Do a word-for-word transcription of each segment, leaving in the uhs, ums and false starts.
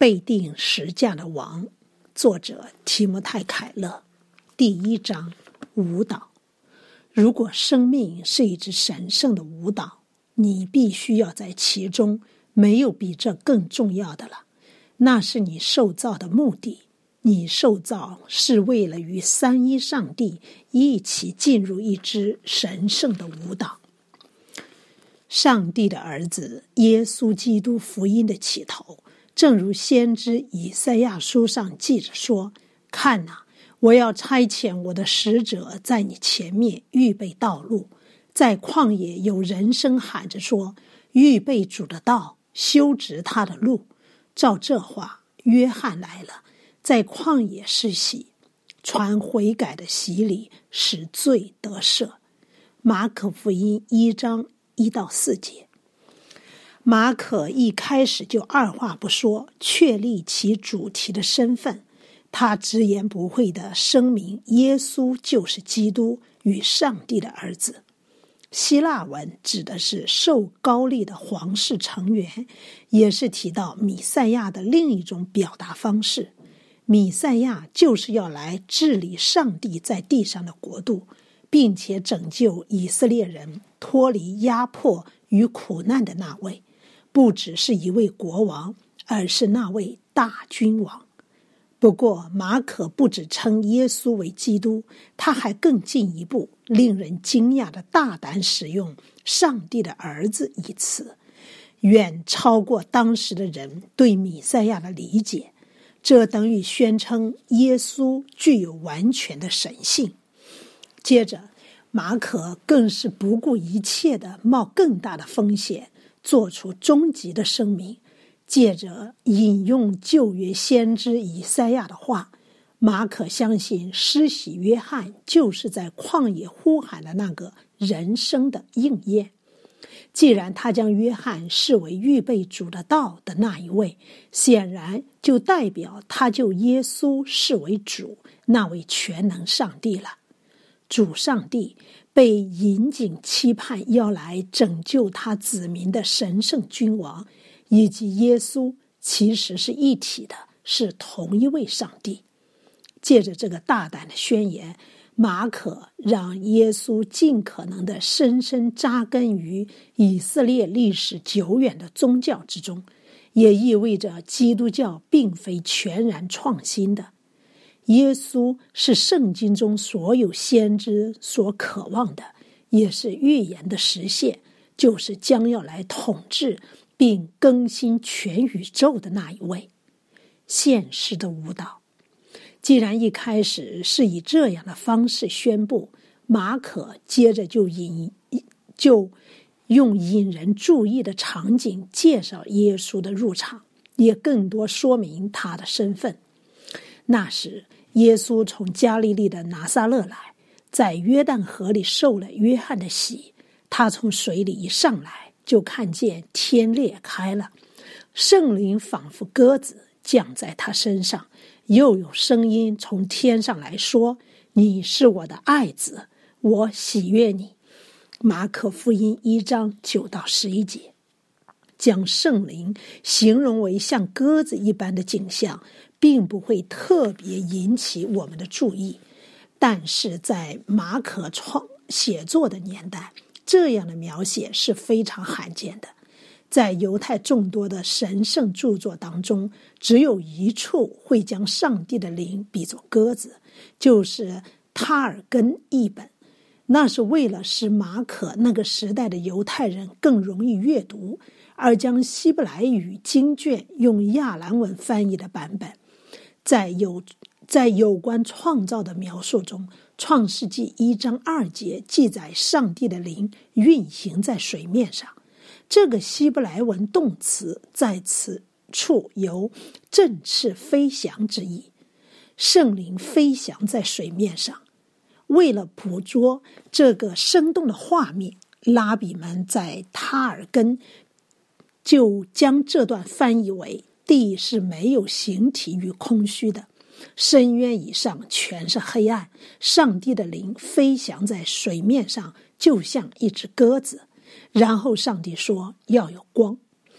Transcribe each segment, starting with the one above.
被钉十架的王，作者提摩太·凯勒。第一章，舞蹈。如果生命是一支神圣的舞蹈，你必须要在其中，没有比这更重要的了。那是你受造的目的。你受造是为了与三一上帝一起进入一支神圣的舞蹈。上帝的儿子耶稣基督福音的起头，正如先知以赛亚书上记着说：看哪，我要差遣我的使者在你前面预备道路。在旷野有人声喊着说：预备主的道，修直他的路。照这话，约翰来了，在旷野施洗，传悔改的洗礼，使罪得赦。马可福音一章一到四节。马可一开始就二话不说，确立其主题的身份。他直言不讳地声明，耶稣就是基督与上帝的儿子。希腊文指的是受高利的皇室成员，也是提到弥赛亚的另一种表达方式。弥赛亚就是要来治理上帝在地上的国度，并且拯救以色列人脱离压迫与苦难的那位，不只是一位国王，而是那位大君王。不过马可不只称耶稣为基督，他还更进一步，令人惊讶的大胆使用上帝的儿子一词，远超过当时的人对弥赛亚的理解。这等于宣称耶稣具有完全的神性。接着马可更是不顾一切地冒更大的风险，做出终极的声明。借着引用旧约先知以赛亚的话，马可相信施洗约翰就是在旷野呼喊的那个人生的应验。既然他将约翰视为预备主的道的那一位，显然就代表他就耶稣视为主，那位全能上帝了。主上帝被引颈期盼要来拯救他子民的神圣君王，以及耶稣其实是一体的，是同一位上帝。借着这个大胆的宣言，马可让耶稣尽可能的深深扎根于以色列历史久远的宗教之中，也意味着基督教并非全然创新的。耶稣是圣经中所有先知所渴望的，也是预言的实现，就是将要来统治并更新全宇宙的那一位。现实的舞蹈，既然一开始是以这样的方式宣布，马可接着就引就用引人注意的场景介绍耶稣的入场，也更多说明他的身份。那时耶稣从加利利的拿撒勒来，在约旦河里受了约翰的洗。他从水里一上来，就看见天裂开了，圣灵仿佛鸽子降在他身上，又有声音从天上来说：你是我的爱子，我喜悦你。马可福音一章九到十一节。将圣灵形容为像鸽子一般的景象，并不会特别引起我们的注意，但是在马可创写作的年代，这样的描写是非常罕见的。在犹太众多的神圣著作当中，只有一处会将上帝的灵比作鸽子，就是塔尔根译本。那是为了使马可那个时代的犹太人更容易阅读，而将希伯来语经卷用亚兰文翻译的版本。在有在有关创造的描述中，创世纪一章二节记载上帝的灵运行在水面上。这个希伯来文动词在此处有振翅飞翔之意，圣灵飞翔在水面上。为了捕捉这个生动的画面，拉比们在塔尔根就将这段翻译为：地是没有形体与空虚的，深渊以上全是黑暗，上帝的灵飞翔在水面上，就像一只鸽子。然后上帝说要有光。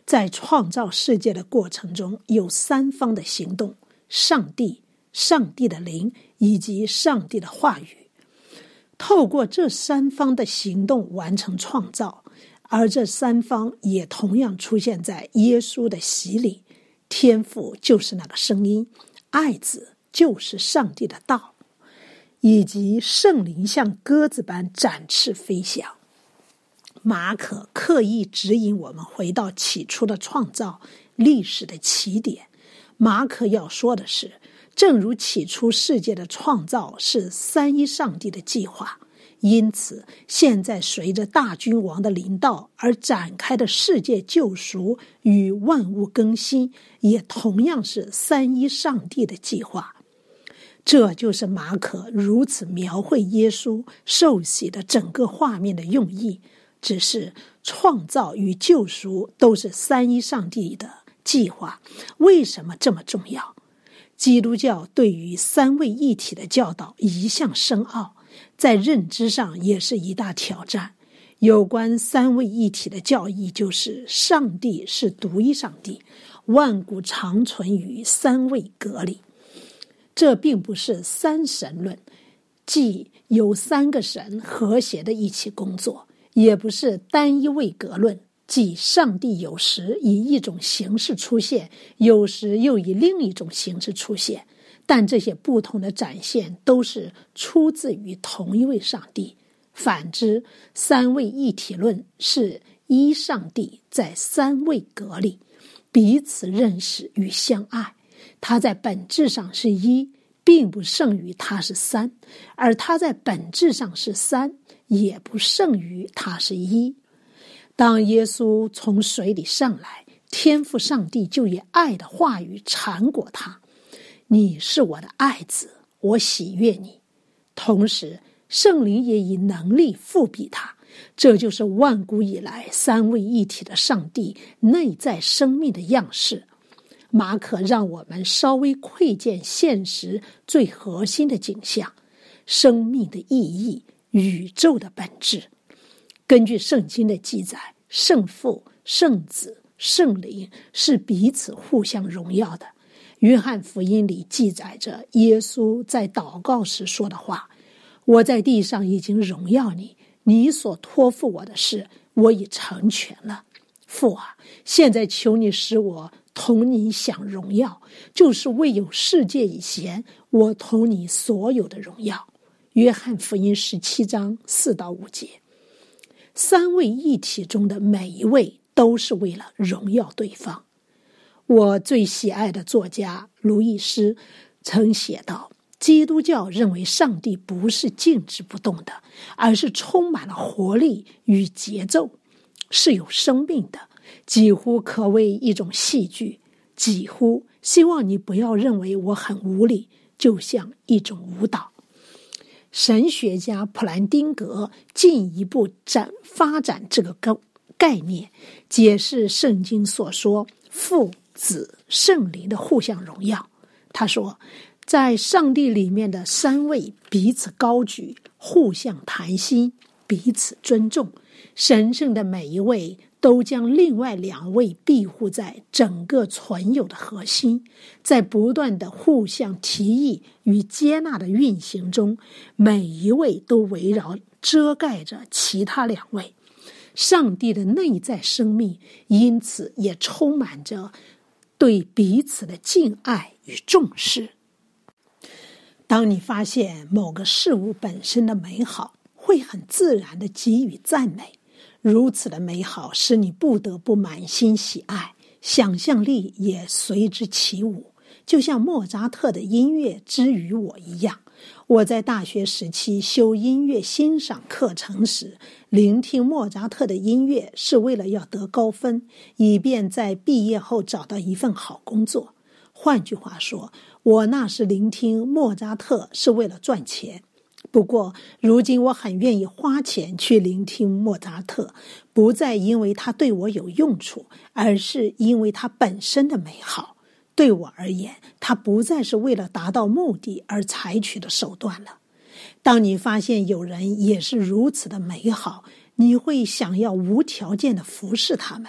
在创造世界的过程中，有三方的行动：上帝、上帝的灵以及上帝的话语。透过这三方的行动完成创造，而这三方也同样出现在耶稣的洗礼。天父就是那个声音，爱子就是上帝的道，以及圣灵像鸽子般展翅飞翔。马可刻意指引我们回到起初的创造，历史的起点。马可要说的是，正如起初世界的创造是三一上帝的计划，因此现在随着大君王的临到而展开的世界救赎与万物更新，也同样是三一上帝的计划。这就是马可如此描绘耶稣受洗的整个画面的用意。只是创造与救赎都是三一上帝的计划，为什么这么重要？基督教对于三位一体的教导一向深奥，在认知上也是一大挑战。有关三位一体的教义就是上帝是独一上帝，万古长存于三位格里。这并不是三神论，即有三个神和谐的一起工作，也不是单一位格论，即上帝有时以一种形式出现，有时又以另一种形式出现，但这些不同的展现都是出自于同一位上帝。反之，三位一体论是一上帝在三位格里彼此认识与相爱，他在本质上是一，并不胜于他是三，而他在本质上是三，也不胜于他是一。当耶稣从水里上来，天父上帝就以爱的话语缠裹他，你是我的爱子，我喜悦你。同时圣灵也以能力复庇他，这就是万古以来三位一体的上帝内在生命的样式。马可让我们稍微窥见现实最核心的景象，生命的意义，宇宙的本质。根据圣经的记载，圣父、圣子、圣灵是彼此互相荣耀的。约翰福音里记载着耶稣在祷告时说的话，我在地上已经荣耀你，你所托付我的事我已成全了。父啊，现在求你使我同你享荣耀，就是未有世界以前我同你所有的荣耀。约翰福音十七章四到五节。三位一体中的每一位都是为了荣耀对方。我最喜爱的作家卢易斯曾写道，基督教认为上帝不是静止不动的，而是充满了活力与节奏，是有生命的，几乎可谓一种戏剧。几乎希望你不要认为我很无理，就像一种舞蹈。神学家普兰丁格进一步展发展这个概念，解释圣经所说父、子、圣灵的互相荣耀。他说，在上帝里面的三位彼此高举，互相谈心，彼此尊重，神圣的每一位都将另外两位庇护在整个存有的核心，在不断的互相提议与接纳的运行中，每一位都围绕遮盖着其他两位。上帝的内在生命因此也充满着对彼此的敬爱与重视。当你发现某个事物本身的美好，会很自然地给予赞美，如此的美好使你不得不满心喜爱，想象力也随之起舞，就像莫扎特的音乐之于我一样。我在大学时期修音乐欣赏课程时，聆听莫扎特的音乐是为了要得高分，以便在毕业后找到一份好工作。换句话说，我那时聆听莫扎特是为了赚钱。不过如今我很愿意花钱去聆听莫扎特，不再因为他对我有用处，而是因为他本身的美好。对我而言，他不再是为了达到目的而采取的手段了。当你发现有人也是如此的美好，你会想要无条件的服侍他们。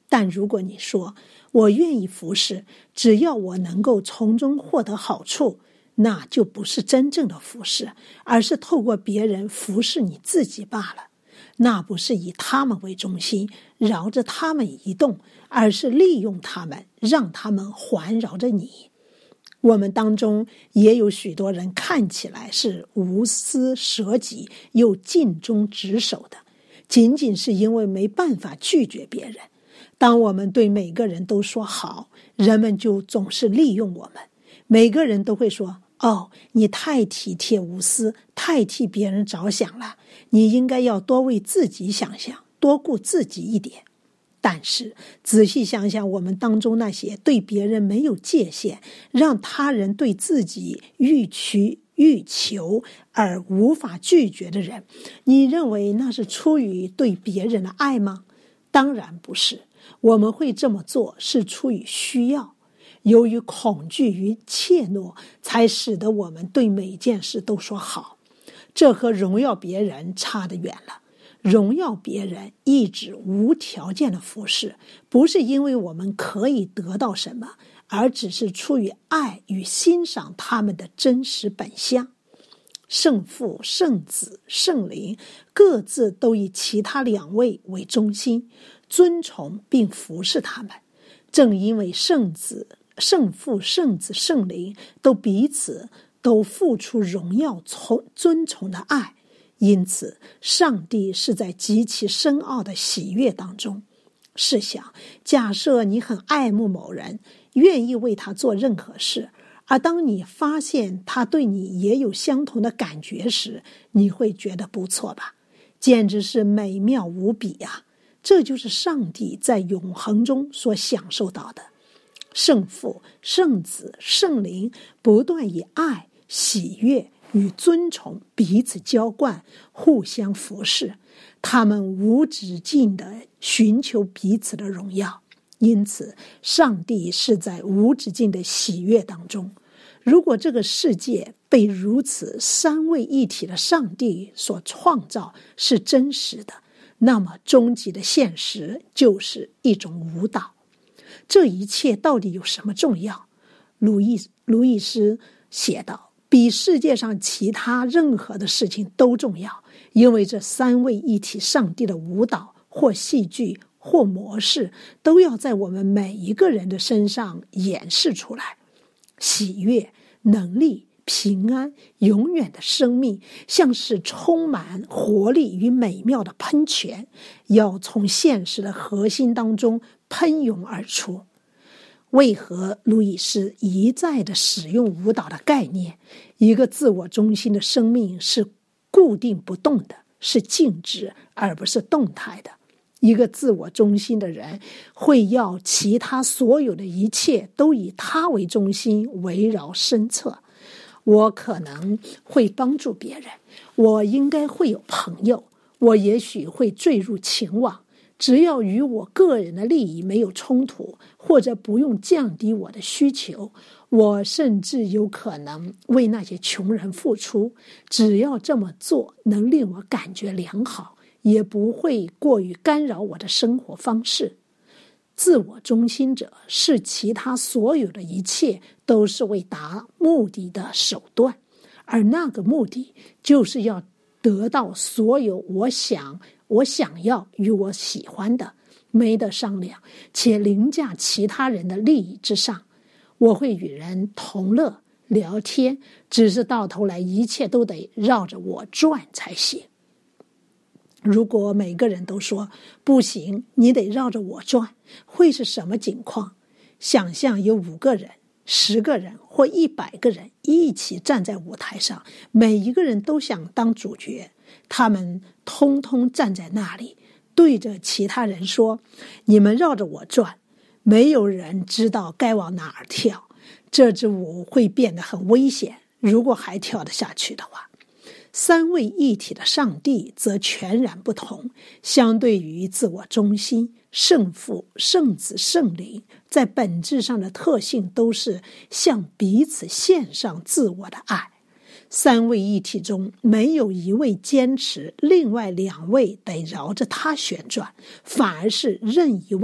但如果你说我愿意服侍，只要我能够从中获得好处，那就不是真正的服侍，而是透过别人服侍你自己罢了。那不是以他们为中心，绕着他们移动，而是利用他们，让他们环绕着你。我们当中也有许多人看起来是无私舍己又尽忠职守的，仅仅是因为没办法拒绝别人。当我们对每个人都说好，人们就总是利用我们。每个人都会说，哦，你太体贴无私，太替别人着想了，你应该要多为自己想想，多顾自己一点。但是仔细想想，我们当中那些对别人没有界限，让他人对自己欲取欲求而无法拒绝的人，你认为那是出于对别人的爱吗？当然不是。我们会这么做是出于需要，由于恐惧与怯懦，才使得我们对每件事都说好。这和荣耀别人差得远了。荣耀别人意指无条件的服侍，不是因为我们可以得到什么，而只是出于爱与欣赏他们的真实本相。圣父、圣子、圣灵各自都以其他两位为中心，尊崇并服侍他们。正因为圣子、圣父、圣子、圣灵都彼此都付出荣耀、尊崇的爱，因此上帝是在极其深奥的喜悦当中。试想，假设你很爱慕某人，愿意为他做任何事，而当你发现他对你也有相同的感觉时，你会觉得不错吧？简直是美妙无比啊！这就是上帝在永恒中所享受到的。圣父、圣子、圣灵不断以爱、喜悦与尊崇彼此浇灌，互相服侍，他们无止境地寻求彼此的荣耀。因此上帝是在无止境的喜悦当中。如果这个世界被如此三位一体的上帝所创造是真实的，那么终极的现实就是一种舞蹈。这一切到底有什么重要？路易路易斯写道，比世界上其他任何的事情都重要，因为这三位一体上帝的舞蹈或戏剧或模式都要在我们每一个人的身上演示出来。喜悦、能力、平安、永远的生命，像是充满活力与美妙的喷泉，要从现实的核心当中喷涌而出。为何路易斯一再地使用舞蹈的概念？一个自我中心的生命是固定不动的，是静止而不是动态的。一个自我中心的人会要其他所有的一切都以他为中心围绕身侧。我可能会帮助别人，我应该会有朋友，我也许会坠入情网，只要与我个人的利益没有冲突，或者不用降低我的需求，我甚至有可能为那些穷人付出，只要这么做能令我感觉良好，也不会过于干扰我的生活方式。自我中心者视其他所有的一切都是为达目的的手段，而那个目的就是要得到所有我想我想要与我喜欢的，没得商量，且凌驾其他人的利益之上。我会与人同乐聊天，只是到头来一切都得绕着我转才行。如果每个人都说不行，你得绕着我转，会是什么情况？想象有五个人、十个人或一百个人一起站在舞台上，每一个人都想当主角，他们通通站在那里，对着其他人说：你们绕着我转。没有人知道该往哪儿跳，这支舞会变得很危险，如果还跳得下去的话。三位一体的上帝则全然不同，相对于自我中心，圣父、圣子、圣灵在本质上的特性都是向彼此献上自我的爱。三位一体中没有一位坚持另外两位得绕着他旋转，反而是任一位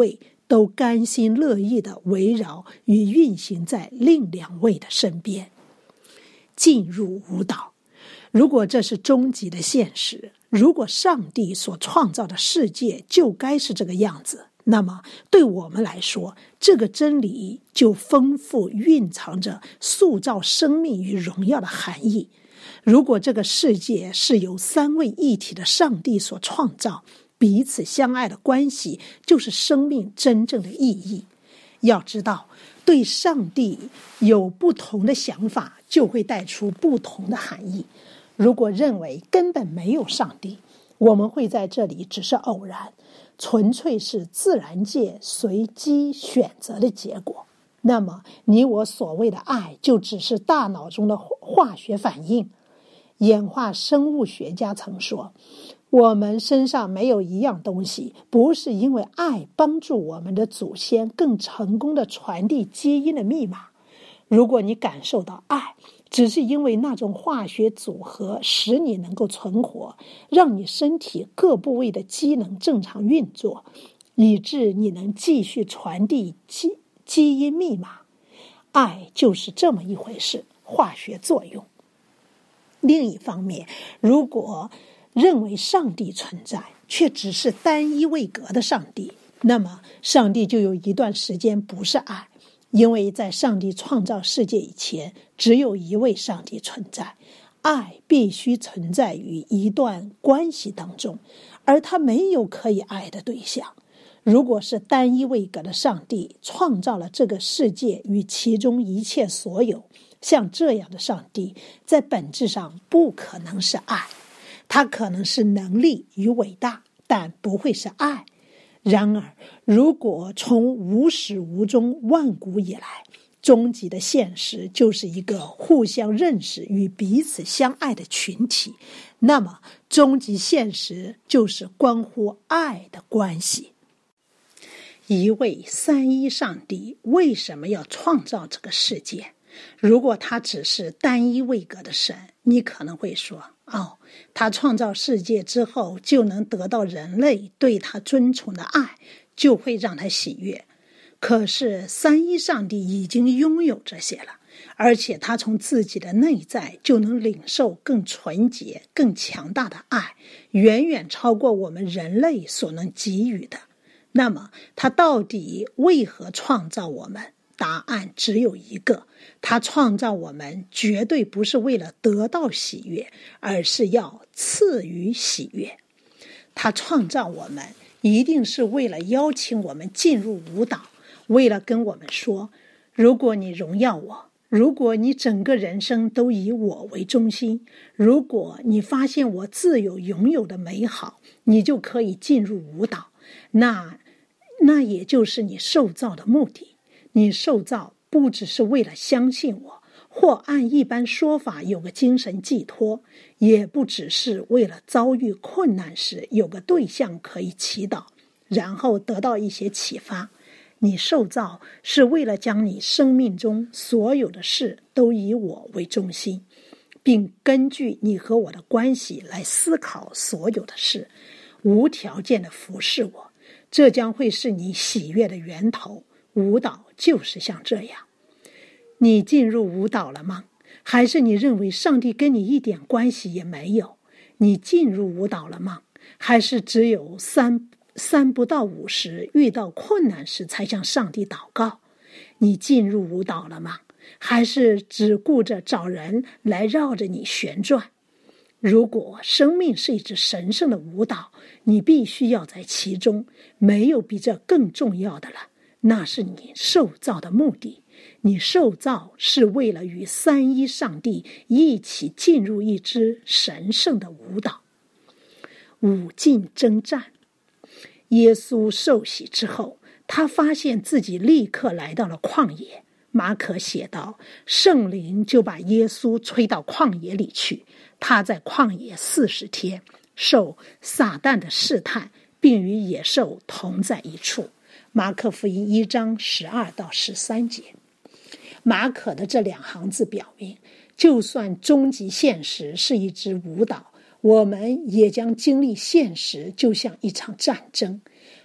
都甘心乐意地围绕与运行在另两位的身边。进入舞蹈，如果这是终极的现实，如果上帝所创造的世界就该是这个样子，那么对我们来说，这个真理就丰富蕴藏着塑造生命与荣耀的含义。如果这个世界是由三位一体的上帝所创造，彼此相爱的关系就是生命真正的意义。要知道，对上帝有不同的想法，就会带出不同的含义。如果认为根本没有上帝，我们会在这里只是偶然，纯粹是自然界随机选择的结果，那么你我所谓的爱就只是大脑中的化学反应。演化生物学家曾说，我们身上没有一样东西不是因为爱帮助我们的祖先更成功地传递基因的密码。如果你感受到爱只是因为那种化学组合使你能够存活，让你身体各部位的机能正常运作，以致你能继续传递基基因密码，爱就是这么一回事，化学作用。另一方面，如果认为上帝存在，却只是单一位格的上帝，那么上帝就有一段时间不是爱，因为在上帝创造世界以前，只有一位上帝存在，爱必须存在于一段关系当中，而他没有可以爱的对象。如果是单一位格的上帝创造了这个世界与其中一切所有，像这样的上帝在本质上不可能是爱，它可能是能力与伟大，但不会是爱。然而，如果从无始无终万古以来，终极的现实就是一个互相认识与彼此相爱的群体，那么终极现实就是关乎爱的关系。一位三一上帝为什么要创造这个世界？如果他只是单一位格的神，你可能会说，哦，他创造世界之后就能得到人类对他尊崇的爱，就会让他喜悦。可是三一上帝已经拥有这些了，而且他从自己的内在就能领受更纯洁、更强大的爱，远远超过我们人类所能给予的。那么他到底为何创造我们？答案只有一个，他创造我们绝对不是为了得到喜悦，而是要赐予喜悦。他创造我们一定是为了邀请我们进入舞蹈，为了跟我们说，如果你荣耀我，如果你整个人生都以我为中心，如果你发现我自有拥有的美好，你就可以进入舞蹈，那那也就是你受造的目的。你受造不只是为了相信我，或按一般说法有个精神寄托，也不只是为了遭遇困难时有个对象可以祈祷，然后得到一些启发。你受造是为了将你生命中所有的事都以我为中心，并根据你和我的关系来思考所有的事，无条件的服侍我，这将会是你喜悦的源头。舞蹈就是像这样。你进入舞蹈了吗？还是你认为上帝跟你一点关系也没有？你进入舞蹈了吗？还是只有三三不到五时遇到困难时才向上帝祷告？你进入舞蹈了吗？还是只顾着找人来绕着你旋转？如果生命是一支神圣的舞蹈，你必须要在其中，没有比这更重要的了。那是你受造的目的，你受造是为了与三一上帝一起进入一支神圣的舞蹈。舞竞征战，耶稣受洗之后，他发现自己立刻来到了旷野。马可写道，圣灵就把耶稣吹到旷野里去，他在旷野四十天，受撒旦的试探，并与野兽同在一处。马可福音一章十二到十三节。马可的这两行字表明，就算终极现实是一支舞蹈，我们也将经历现实就像一场战争。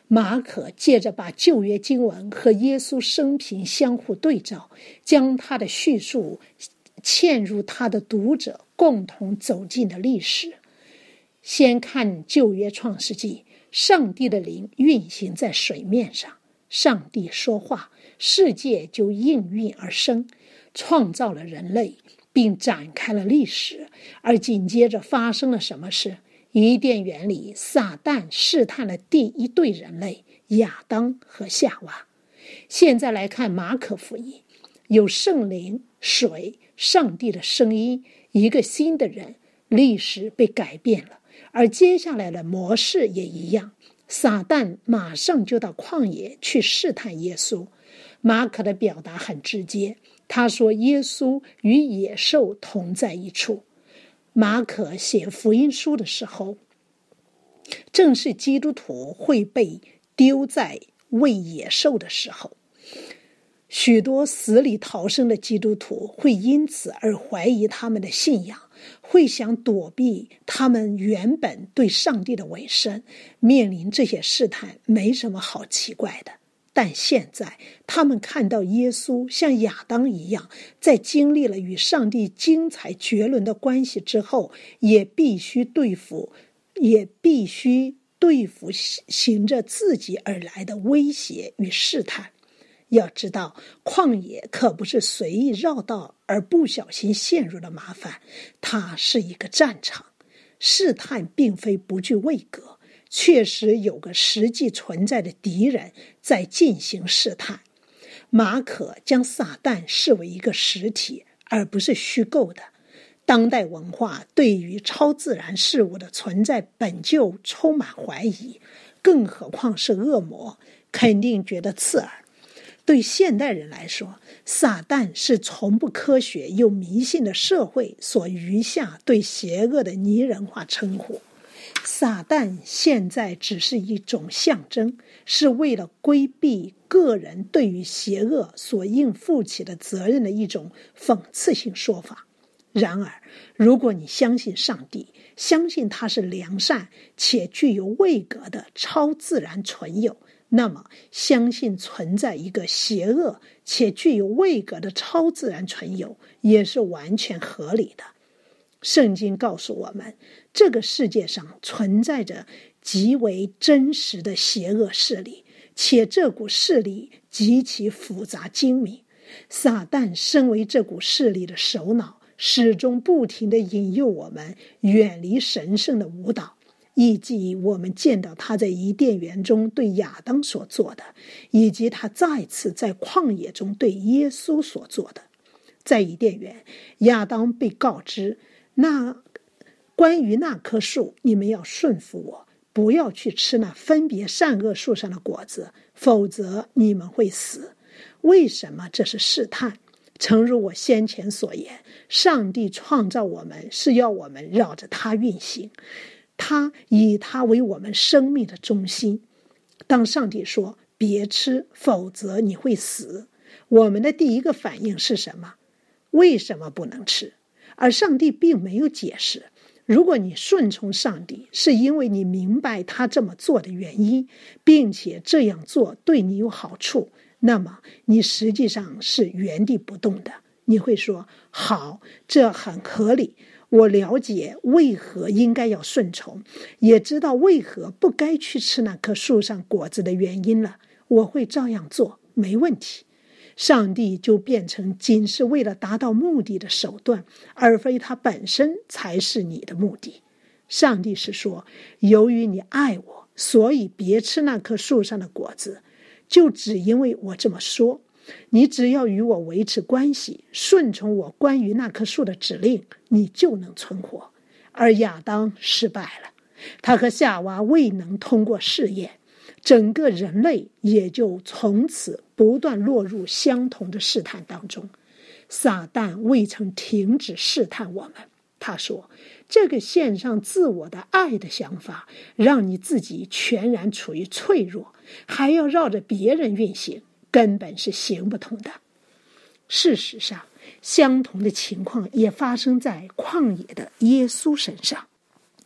马可借着把旧约经文和耶稣生平相互对照，将他的叙述嵌入他的读者共同走进的历史。先看旧约创世纪，上帝的灵运行在水面上，上帝说话，世界就应运而生，创造了人类，并展开了历史。而紧接着发生了什么事？伊甸园里，撒旦试探了第一对人类亚当和夏娃。现在来看马可福音，有圣灵、水、上帝的声音，一个新的人，历史被改变了。而接下来的模式也一样，撒旦马上就到旷野去试探耶稣。马可的表达很直接，他说耶稣与野兽同在一处。马可写福音书的时候，正是基督徒会被丢在喂野兽的时候。许多死里逃生的基督徒会因此而怀疑他们的信仰，会想躲避他们原本对上帝的委身。面临这些试探没什么好奇怪的，但现在他们看到耶稣像亚当一样，在经历了与上帝精彩绝伦的关系之后，也必须对付也必须对付行着自己而来的威胁与试探。要知道，旷野可不是随意绕道而不小心陷入了麻烦，它是一个战场。试探并非不具位格，确实有个实际存在的敌人在进行试探。马可将撒旦视为一个实体，而不是虚构的。当代文化对于超自然事物的存在本就充满怀疑，更何况是恶魔，肯定觉得刺耳。对现代人来说，撒旦是从不科学又迷信的社会所余下对邪恶的拟人化称呼。撒旦现在只是一种象征，是为了规避个人对于邪恶所应负起的责任的一种讽刺性说法。然而，如果你相信上帝，相信他是良善且具有位格的超自然存有，那么相信存在一个邪恶且具有位格的超自然存有也是完全合理的。圣经告诉我们，这个世界上存在着极为真实的邪恶势力，且这股势力极其复杂精明。撒旦身为这股势力的首脑，始终不停地引诱我们远离神圣的舞蹈，以及我们见到他在伊甸园中对亚当所做的，以及他再次在旷野中对耶稣所做的。在伊甸园，亚当被告知，那关于那棵树，你们要顺服我，不要去吃那分别善恶树上的果子，否则你们会死。为什么这是试探？诚如我先前所言，上帝创造我们是要我们绕着他运行，他以他为我们生命的中心。当上帝说别吃，否则你会死，我们的第一个反应是什么？为什么不能吃？而上帝并没有解释。如果你顺从上帝，是因为你明白他这么做的原因，并且这样做对你有好处，那么你实际上是原地不动的。你会说，好，这很合理，我了解为何应该要顺从，也知道为何不该去吃那棵树上果子的原因了，我会照样做，没问题。上帝就变成仅是为了达到目的的手段，而非他本身才是你的目的。上帝是说，由于你爱我，所以别吃那棵树上的果子，就只因为我这么说。你只要与我维持关系，顺从我关于那棵树的指令，你就能存活。而亚当失败了，他和夏娃未能通过试验，整个人类也就从此不断落入相同的试探当中。撒旦未曾停止试探我们，他说，这个献上自我的爱的想法，让你自己全然处于脆弱，还要绕着别人运行，根本是行不通的。事实上，相同的情况也发生在旷野的耶稣身上。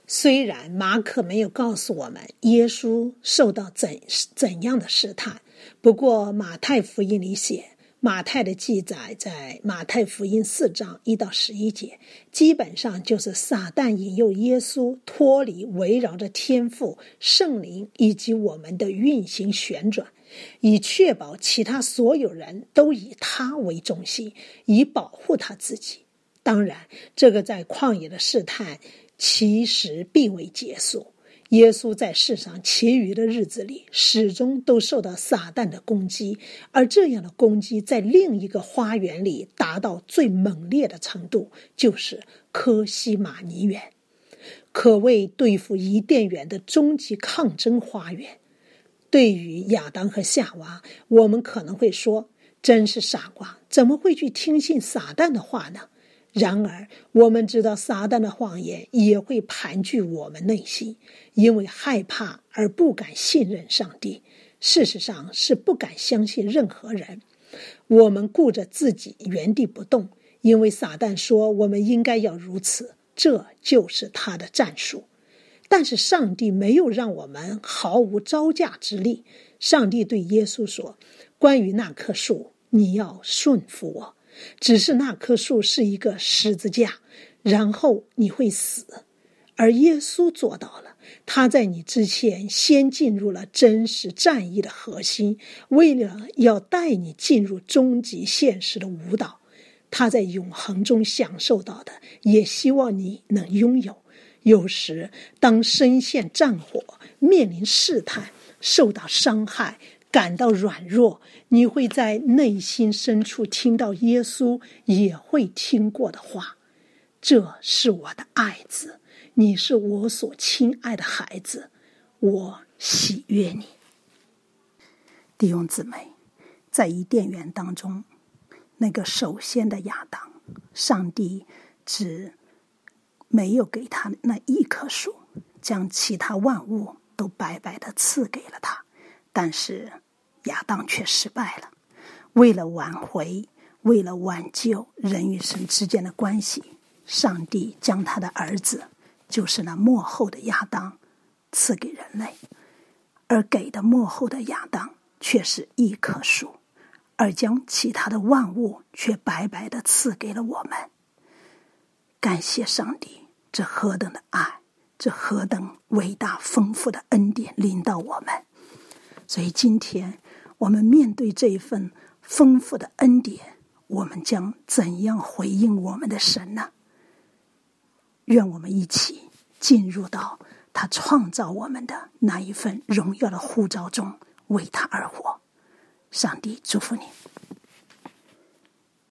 虽然马可没有告诉我们耶稣受到怎怎样的试探，不过马太福音里写，马太的记载在马太福音四章一到十一节，基本上就是撒旦引诱耶稣脱离围绕着天父、圣灵以及我们的运行旋转，以确保其他所有人都以他为中心，以保护他自己。当然，这个在旷野的试探其实并未结束。耶稣在世上其余的日子里，始终都受到撒旦的攻击，而这样的攻击在另一个花园里达到最猛烈的程度，就是科西玛尼园，可谓对付伊甸园的终极抗争花园。对于亚当和夏娃，我们可能会说，真是傻瓜，怎么会去听信撒旦的话呢？然而我们知道撒旦的谎言也会盘踞我们内心，因为害怕而不敢信任上帝，事实上是不敢相信任何人。我们顾着自己原地不动，因为撒旦说我们应该要如此，这就是他的战术。但是上帝没有让我们毫无招架之力。上帝对耶稣说，关于那棵树，你要顺服我，只是那棵树是一个十字架，然后你会死。而耶稣做到了，他在你之前先进入了真实战役的核心，为了要带你进入终极现实的舞蹈。他在永恒中享受到的，也希望你能拥有。有时当深陷战火，面临试探，受到伤害，感到软弱，你会在内心深处听到耶稣也会听过的话，这是我的爱子，你是我所亲爱的孩子，我喜悦你。弟兄姊妹，在伊甸园当中，那个首先的亚当，上帝只没有给他那一棵树，将其他万物都白白的赐给了他，但是亚当却失败了。为了挽回，为了挽救人与神之间的关系，上帝将他的儿子，就是那末后的亚当，赐给人类，而给的末后的亚当却是一棵树，而将其他的万物却白白的赐给了我们。感谢上帝，这何等的爱，这何等伟大丰富的恩典临到我们。所以今天我们面对这一份丰富的恩典，我们将怎样回应我们的神呢？愿我们一起进入到他创造我们的那一份荣耀的呼召中，为他而活。上帝祝福你。